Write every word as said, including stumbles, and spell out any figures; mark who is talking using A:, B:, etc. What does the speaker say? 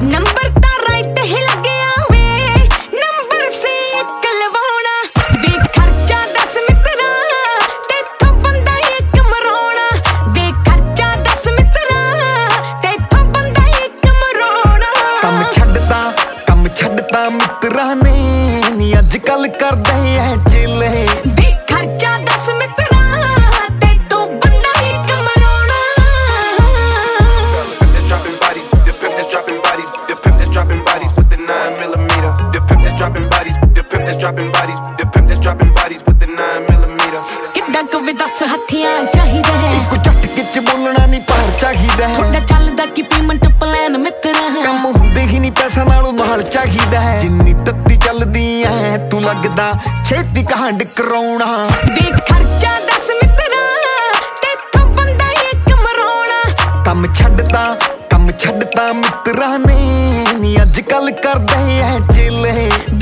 A: Number ਤਾਂ right ਹੀ ਲੱਗਿਆ ਵੇ, number ਸੀ ਇੱਕ ਲਵਾਉਣਾ ਵੇ। ਖਰਚਾ ਦਸ ਮਿੱਤਰਾ ਤੇਥੋਂ ਬੰਦਾ ਇੱਕ ਮਰਾਉਣਾ ਵੇ। ਖਰਚਾ ਦਸ ਮਿੱਤਰਾ ਤੇਥੋਂ ਬੰਦਾ ਇੱਕ ਮਰਾਉਣਾ।
B: ਕੰਮ ਛੱਡਤਾ ਕੰਮ ਛੱਡਤਾ ਮਿੱਤਰਾਂ ਨੇ ਨੀ ਅੱਜ ਕੱਲ ਕਰਦੇ ਐ ਚੇਲੇ
A: ਵੇ। ਖਰਚਾ ਦਸ ਮਿੱਤਰਾ ਤੇਥੋਂ ਬੰਦਾ ਇੱਕ ਮਰਾਉਣਾ।
C: Dropping bodies, the pimp that's dropping bodies, the pimp that's dropping bodies with the nine millimeter. The pimp that's dropping bodies, the pimp that's dropping bodies, the pimp that's dropping bodies with the nine millimeter.
A: ਕਿੱਡਾ ਕੁ ਵੀ ਦਸ ਹੱਥੀਆਂ ਚਾਹੀਦਾ ਹੈ,
B: ਇੱਕ ਝਟਕੇ ਚ ਬੋਲਣਾ ਨੀ ਪਾਰ ਚਾਹੀਦਾ ਹੈ।
A: ਤੁਹਾਡਾ ਚੱਲਦਾ ਕੀ ਪੇਮੈਂਟ ਪਲਾਨ ਮਿੱਤਰਾ?
B: ਕੰਮ ਹੁੰਦੇ ਹੀ ਨੀ ਪੈਸਾ ਨਾਲੋਂ ਨਾਲ ਚਾਹੀਦਾ ਹੈ। ਜਿੰਨੀ ਤੱਤੀ ਚੱਲਦੀ ਐ ਤੂੰ ਲੱਗਦਾ ਛੇਤੀ ਕਹਾਂਡ ਕਰਾਉਣਾ
A: ਵੇ। ਖਰਚਾ ਦਸ ਮਿੱਤਰਾ ਤੇਥੋਂ ਬੰਦਾ ਇੱਕ ਮਰਾਉਣਾ।
B: ਕੰਮ ਛੱਡਤਾ ਕੰਮ ਛੱਡਤਾ ਮਿੱਤਰਾਂ ਨੇ ਨੀ ਅੱਜ ਕੱਲ ਕਰਦੇ ਐ ਚੇਲੇ